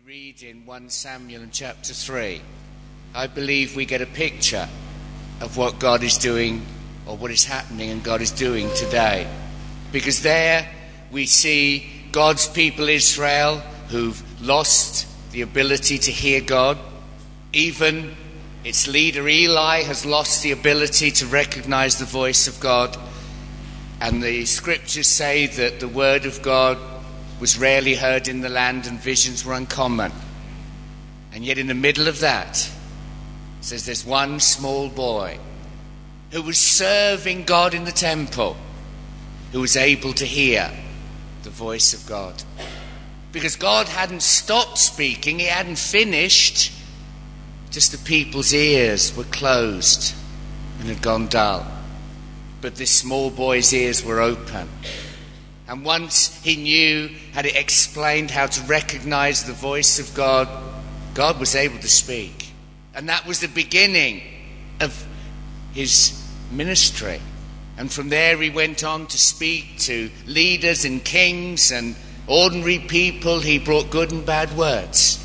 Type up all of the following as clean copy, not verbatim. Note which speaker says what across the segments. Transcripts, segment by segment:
Speaker 1: read in 1 Samuel in chapter 3, I believe we get a picture of what God is doing, or what is happening and God is doing today. Because there we see God's people Israel who've lost the ability to hear God. Even its leader Eli has lost the ability to recognize the voice of God. And the scriptures say that the word of God was rarely heard in the land and visions were uncommon. And yet in the middle of that, it says there's one small boy who was serving God in the temple, who was able to hear the voice of God. Because God hadn't stopped speaking, he hadn't finished, just the people's ears were closed and had gone dull. But this small boy's ears were open. And once he knew, had it explained how to recognize the voice of God, God was able to speak. And that was the beginning of his ministry. And from there he went on to speak to leaders and kings and ordinary people. He brought good and bad words.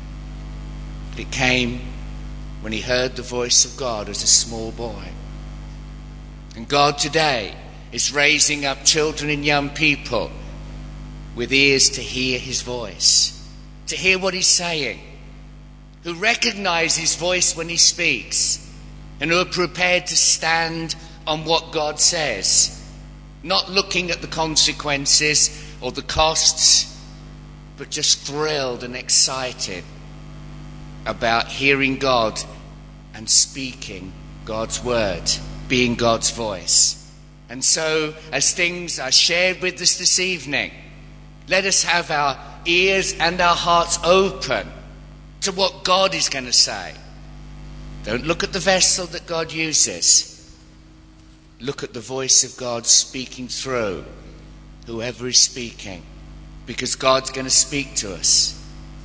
Speaker 1: But it came when he heard the voice of God as a small boy. And God today is raising up children and young people with ears to hear his voice, to hear what he's saying, who recognize his voice when he speaks, and who are prepared to stand on what God says, not looking at the consequences or the costs, but just thrilled and excited about hearing God and speaking God's word, being God's voice. And so, as things are shared with us this evening, let us have our ears and our hearts open to what God is going to say. Don't look at the vessel that God uses. Look at the voice of God speaking through whoever is speaking, because God's going to speak to us.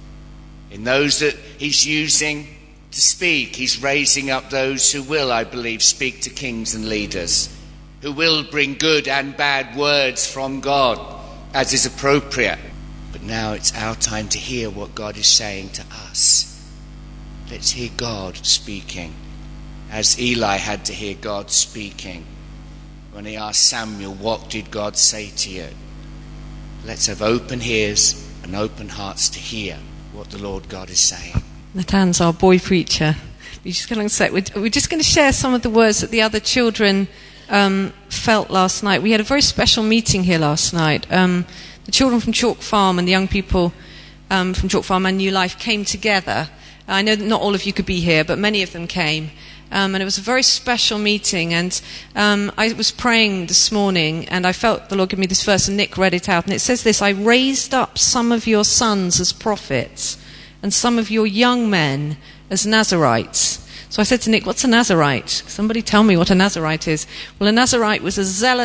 Speaker 1: In those that he's using to speak, he's raising up those who will, I believe, speak to kings and leaders, who will bring good and bad words from God as is appropriate. But now it's our time to hear what God is saying to us. Let's hear God speaking, as Eli had to hear God speaking when he asked Samuel, what did God say to you? Let's have open ears and open hearts to hear what the Lord God is saying.
Speaker 2: Natan's our boy preacher. We're just going to share some of the words that the other children felt last night. We had a very special meeting here last night. The children from Chalk Farm and the young people from Chalk Farm and New Life came together. I know that not all of you could be here, but many of them came. And it was a very special meeting. And I was praying this morning, and I felt the Lord give me this verse, and Nick read it out. And it says this: I raised up some of your sons as prophets, and some of your young men as Nazarites. So I said to Nick, what's a Nazarite? Somebody tell me what a Nazarite is. Well, a Nazarite was a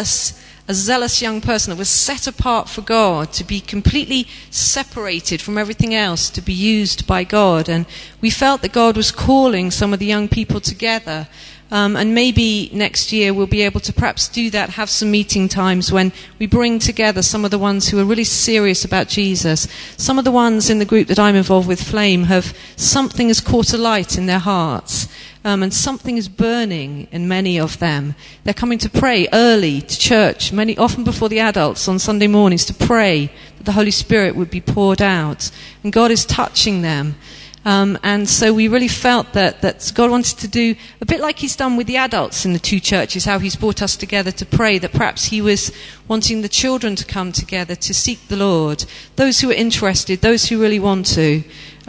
Speaker 2: zealous young person that was set apart for God, to be completely separated from everything else, to be used by God. And we felt that God was calling some of the young people together. And maybe next year we'll be able to perhaps do that, have some meeting times when we bring together some of the ones who are really serious about Jesus. Some of the ones in the group that I'm involved with, Flame, something has caught a light in their hearts. And something is burning in many of them. They're coming to pray early to church, often before the adults on Sunday mornings, to pray that the Holy Spirit would be poured out. And God is touching them. And so we really felt that God wanted to do a bit like he's done with the adults in the two churches, how he's brought us together to pray, that perhaps he was wanting the children to come together to seek the Lord, those who are interested, those who really want to.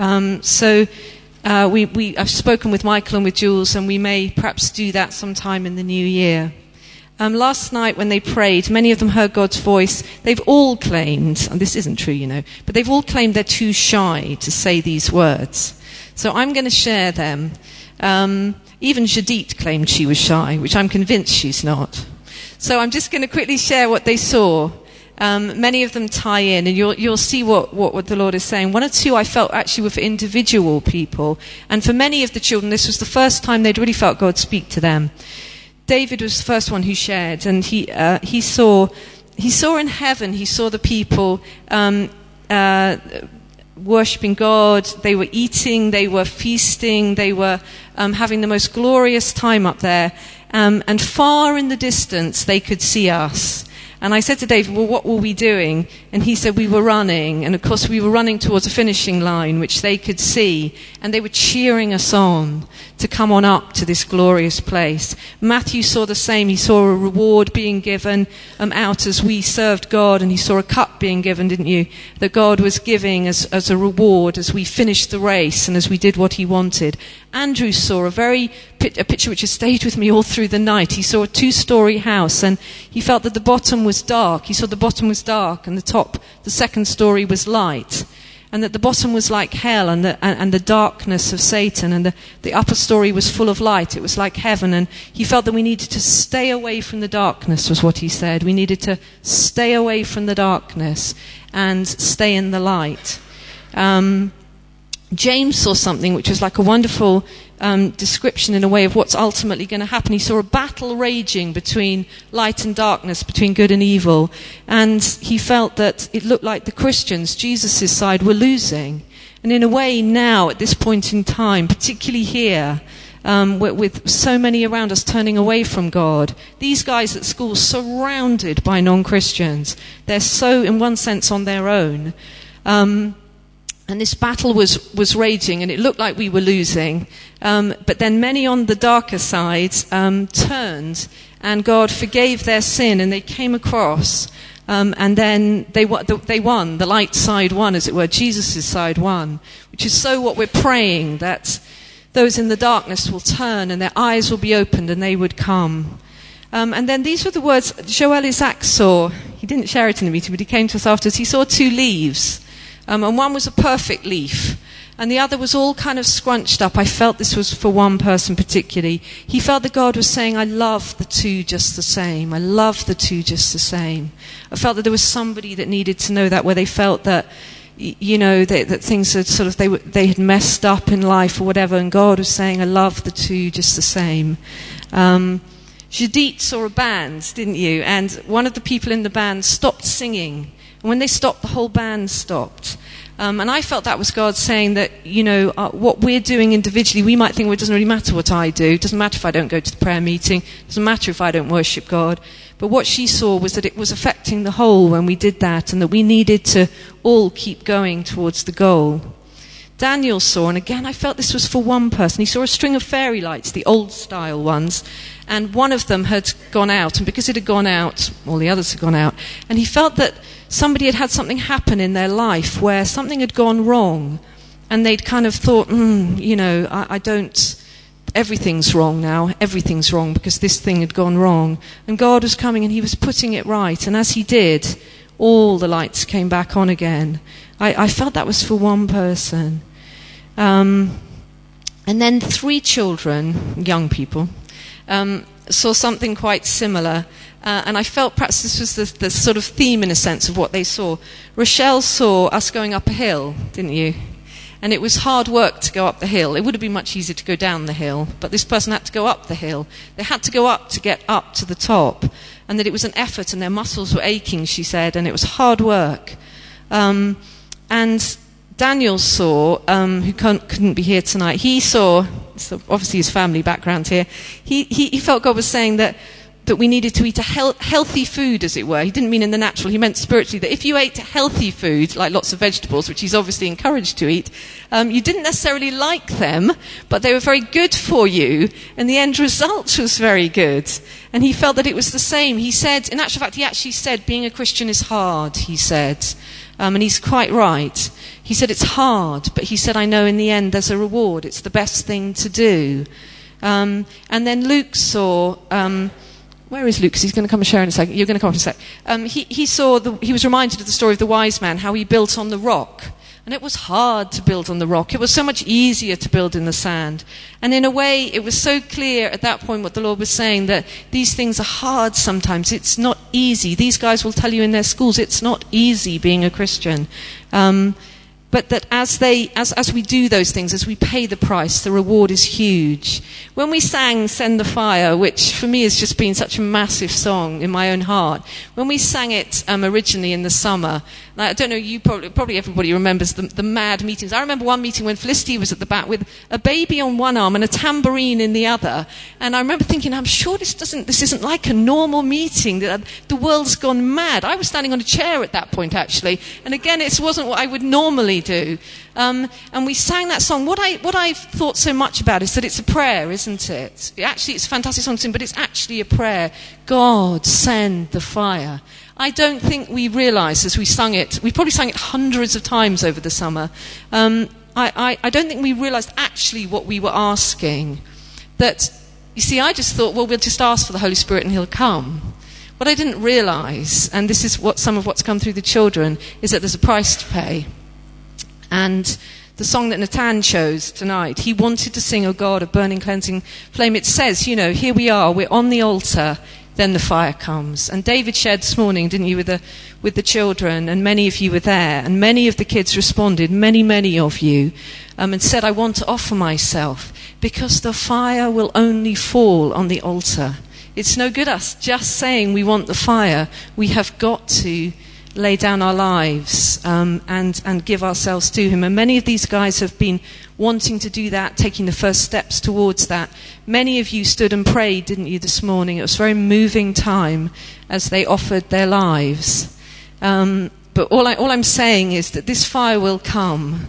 Speaker 2: I've spoken with Michael and with Jules, and we may perhaps do that sometime in the new year. Last night when they prayed, many of them heard God's voice. They've all claimed, and this isn't true, but they've all claimed they're too shy to say these words. So I'm going to share them. Even Jadit claimed she was shy, which I'm convinced she's not. So I'm just going to quickly share what they saw. Many of them tie in, and you'll see what the Lord is saying. One or two I felt actually were for individual people. And for many of the children, this was the first time they'd really felt God speak to them. David was the first one who shared, and he saw in heaven, he saw the people worshipping God, they were eating, they were feasting, they were having the most glorious time up there. And far in the distance, they could see us. And I said to David, well, what were we doing? And he said, we were running. And of course, we were running towards a finishing line, which they could see. And they were cheering us on to come on up to this glorious place. Matthew saw the same. He saw a reward being given out as we served God. And he saw a cup being given, didn't you? That God was giving as a reward as we finished the race and as we did what he wanted. Andrew saw a picture which has stayed with me all through the night. He saw a 2-story house and he felt that the bottom was dark. He saw the bottom was dark and the second story was light. And that the bottom was like hell and the darkness of Satan, and the upper story was full of light. It was like heaven, and he felt that we needed to stay away from the darkness, was what he said. We needed to stay away from the darkness and stay in the light. James saw something which was like a wonderful description in a way of what's ultimately going to happen. He saw a battle raging between light and darkness, between good and evil, and he felt that it looked like the Christians, Jesus' side, were losing. And in a way now, at this point in time, particularly here, with so many around us turning away from God, these guys at school surrounded by non-Christians, they're so, in one sense, on their own. And this battle was raging, and it looked like we were losing. But then many on the darker side turned, and God forgave their sin, and they came across. And then they won. The light side won, as it were. Jesus' side won. Which is so what we're praying, that those in the darkness will turn, and their eyes will be opened, and they would come. And then these were the words Joel Isaac saw. He didn't share it in the meeting, but he came to us afterwards. He saw 2 leaves. And one was a perfect leaf, and the other was all kind of scrunched up. I felt this was for one person particularly. He felt that God was saying, I love the 2 just the same. I love the 2 just the same. I felt that there was somebody that needed to know that, where they felt that, that things had sort of, they had messed up in life or whatever, and God was saying, I love the 2 just the same. Judith saw a band, didn't you? And one of the people in the band stopped singing. And when they stopped, the whole band stopped. And I felt that was God saying that, what we're doing individually, we might think, well, it doesn't really matter what I do. It doesn't matter if I don't go to the prayer meeting. It doesn't matter if I don't worship God. But what she saw was that it was affecting the whole when we did that, and that we needed to all keep going towards the goal. Daniel saw, and again I felt this was for one person, he saw a string of fairy lights, the old style ones, and one of them had gone out, and because it had gone out, all the others had gone out, and he felt that somebody had something happen in their life where something had gone wrong, and they'd kind of thought, everything's wrong now, everything's wrong because this thing had gone wrong. And God was coming and he was putting it right, and as he did, all the lights came back on again. I felt that was for one person. And then 3 children, young people, saw something quite similar. And I felt perhaps this was the sort of theme, in a sense, of what they saw. Rochelle saw us going up a hill, didn't you? And it was hard work to go up the hill. It would have been much easier to go down the hill, but this person had to go up the hill. They had to go up to get up to the top, and that it was an effort, and their muscles were aching, she said, and it was hard work. And Daniel saw, who couldn't be here tonight, he saw, so obviously his family background here, he felt God was saying that we needed to eat a healthy food, as it were. He didn't mean in the natural, he meant spiritually, that if you ate healthy food, like lots of vegetables, which he's obviously encouraged to eat, you didn't necessarily like them, but they were very good for you, and the end result was very good. And he felt that it was the same. He said, in actual fact, he actually said, being a Christian is hard, he said. And he's quite right. He said, it's hard, but he said, I know in the end there's a reward. It's the best thing to do. And then Luke saw... where is Luke? Because he's going to come and share in a second. You're going to come up in a sec. He was reminded of the story of the wise man, how he built on the rock. And it was hard to build on the rock. It was so much easier to build in the sand. And in a way, it was so clear at that point what the Lord was saying, that these things are hard sometimes. It's not easy. These guys will tell you in their schools, it's not easy being a Christian. But that as we do those things, as we pay the price, the reward is huge. When we sang Send the Fire, which for me has just been such a massive song in my own heart, when we sang it originally in the summer, And I don't know, you probably everybody remembers the mad meetings. I remember one meeting when Felicity was at the back with a baby on one arm and a tambourine in the other. And I remember thinking, I'm sure this isn't like a normal meeting. The world's gone mad. I was standing on a chair at that point, actually. And again, it wasn't what I would normally do. And we sang that song. What I've thought so much about is that it's a prayer, isn't it? Actually, it's a fantastic song to sing, but it's actually a prayer. God, send the fire. I don't think we realise as we sung it, we probably sang it hundreds of times over the summer, I don't think we realised actually what we were asking. That, you see, I just thought, well, we'll just ask for the Holy Spirit and he'll come. What I didn't realise, and this is some of what's come through the children, is that there's a price to pay. And the song that Nathan chose tonight, he wanted to sing, O God, a burning, cleansing flame. It says, here we are, we're on the altar, then the fire comes. And David shared this morning, didn't you, with the children, and many of you were there, and many of the kids responded, many of you, and said, I want to offer myself, because the fire will only fall on the altar. It's no good us just saying we want the fire. We have got to lay down our lives and give ourselves to him. And many of these guys have been wanting to do that, taking the first steps towards that. Many of you stood and prayed, didn't you, this morning? It was a very moving time as they offered their lives. But all I'm saying is that this fire will come,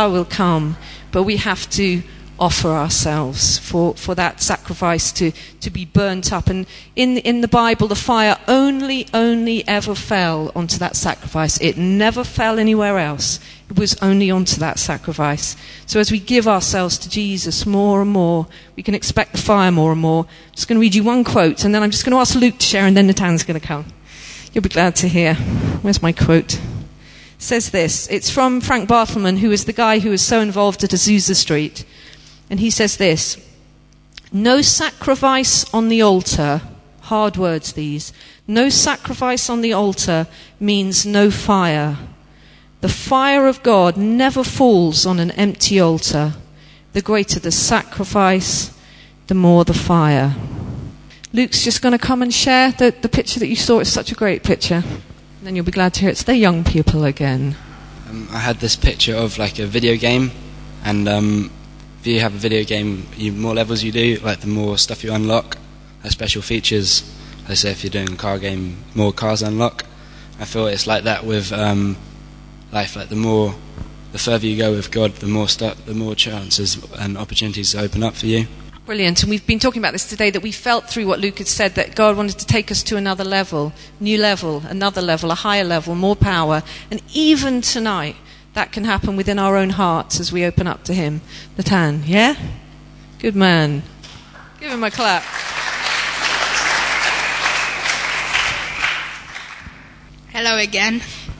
Speaker 2: but we have to offer ourselves for that sacrifice to be burnt up. And in the Bible, the fire only ever fell onto that sacrifice. It never fell anywhere else. It was only onto that sacrifice. So as we give ourselves to Jesus more and more, we can expect the fire more and more. I'm just going to read you one quote, and then I'm just going to ask Luke to share, and then Natan's going to come. You'll be glad to hear. Where's my quote? It says this. It's from Frank Bartleman, who is the guy who was so involved at Azusa Street. And he says this: no sacrifice on the altar, hard words these, no sacrifice on the altar means no fire. The fire of God never falls on an empty altar. The greater the sacrifice, the more the fire. Luke's just going to come and share the picture that you saw. It's such a great picture. And then you'll be glad to hear it's the young people again.
Speaker 3: I had this picture of like a video game, and if you have a video game, the more levels you do, like the more stuff you unlock, special features. Let's say if you're doing a car game, more cars unlock. I feel it's like that with life. Like the further you go with God, the more chances and opportunities open up for you.
Speaker 2: Brilliant. And we've been talking about this today, that we felt through what Luke had said, that God wanted to take us to another level, new level, another level, a higher level, more power. And even tonight, that can happen within our own hearts as we open up to him. Natan, yeah? Good man. Give him a clap.
Speaker 4: Hello again.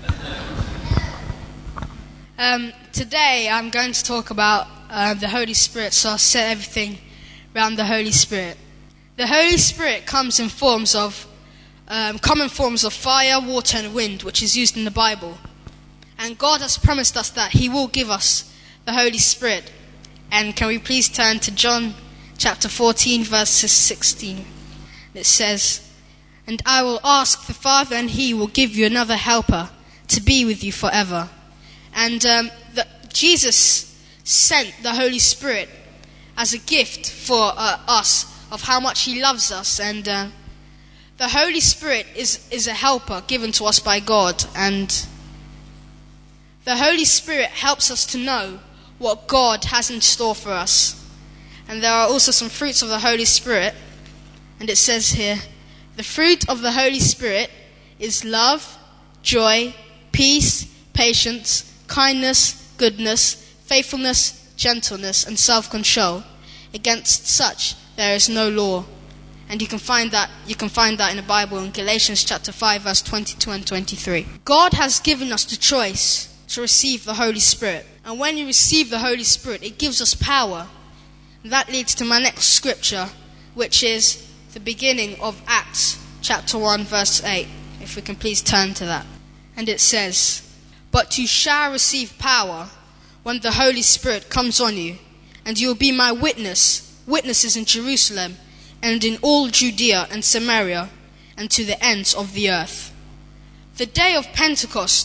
Speaker 4: Today I'm going to talk about the Holy Spirit, so I'll set everything around the Holy Spirit. The Holy Spirit comes in forms of common forms of fire, water and wind, which is used in the Bible. And God has promised us that he will give us the Holy Spirit. And can we please turn to John chapter 14, verses 16. It says, and I will ask the Father, and he will give you another helper to be with you forever. And Jesus sent the Holy Spirit as a gift for us of how much he loves us. And the Holy Spirit is a helper given to us by God. And the Holy Spirit helps us to know what God has in store for us. And there are also some fruits of the Holy Spirit. And it says here, the fruit of the Holy Spirit is love, joy, peace, patience, kindness, goodness, faithfulness, gentleness, and self-control. Against such there is no law. And you can find that in the Bible in Galatians chapter 5, verse 22 and 23. God has given us the choice to receive the Holy Spirit. And when you receive the Holy Spirit, it gives us power. And that leads to my next scripture, which is the beginning of Acts chapter 1, verse 8. If we can please turn to that. And it says, but you shall receive power when the Holy Spirit comes on you, and you will be my witnesses in Jerusalem, and in all Judea and Samaria, and to the ends of the earth. The day of Pentecost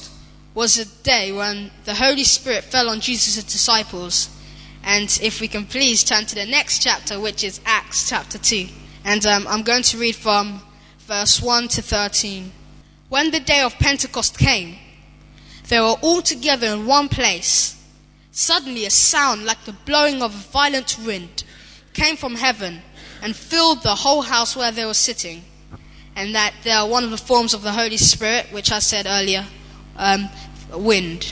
Speaker 4: was a day when the Holy Spirit fell on Jesus' disciples. And if we can please turn to the next chapter, which is Acts chapter 2. And I'm going to read from verse 1 to 13. When the day of Pentecost came, they were all together in one place. Suddenly a sound like the blowing of a violent wind came from heaven and filled the whole house where they were sitting. And that they are one of the forms of the Holy Spirit, which I said earlier, wind.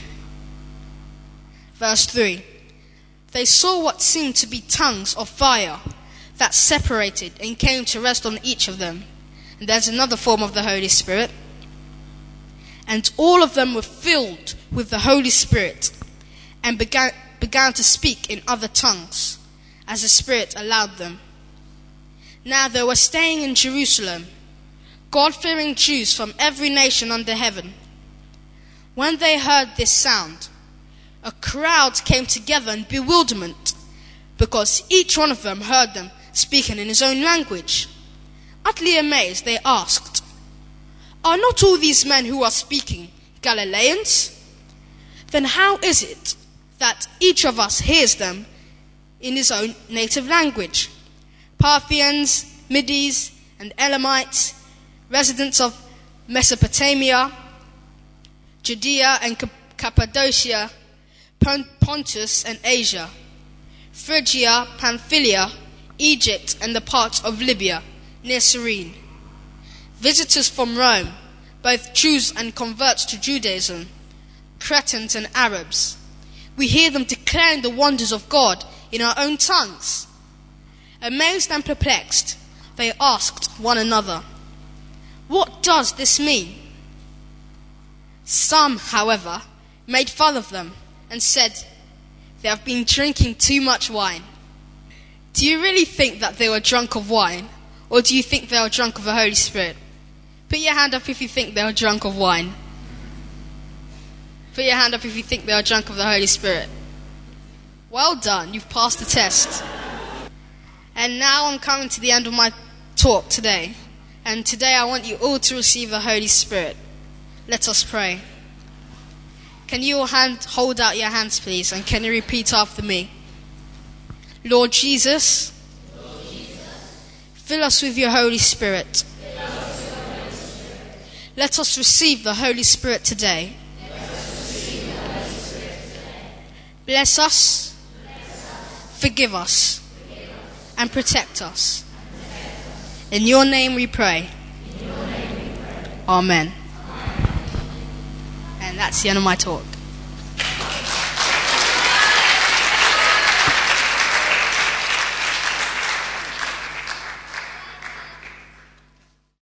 Speaker 4: Verse 3. They saw what seemed to be tongues of fire that separated and came to rest on each of them. And there's another form of the Holy Spirit. And all of them were filled with the Holy Spirit and began to speak in other tongues, as the Spirit allowed them. Now they were staying in Jerusalem, God-fearing Jews from every nation under heaven. When they heard this sound, a crowd came together in bewilderment, because each one of them heard them speaking in his own language. Utterly amazed, they asked, "Are not all these men who are speaking Galileans? Then how is it that each of us hears them in his own native language? Parthians, Medes, and Elamites, residents of Mesopotamia, Judea and Cappadocia, Pontus and Asia, Phrygia, Pamphylia, Egypt, and the parts of Libya near Cyrene. Visitors from Rome, both Jews and converts to Judaism, Cretans and Arabs. We hear them declaring the wonders of God in our own tongues." Amazed and perplexed, they asked one another, "What does this mean?" Some, however, made fun of them and said, "They have been drinking too much wine." Do you really think that they were drunk of wine? Or do you think they were drunk of the Holy Spirit? Put your hand up if you think they were drunk of wine. Put your hand up if you think they were drunk of the Holy Spirit. Well done, you've passed the test. And now I'm coming to the end of my talk today. And today I want you all to receive the Holy Spirit. Let us pray. Can you all hold out your hands, please? And can you repeat after me? Lord Jesus, fill us with your Holy Spirit. Let us receive the Holy Spirit today. Bless us, forgive us, and protect us. In your name we pray. Amen. And that's the end of my talk.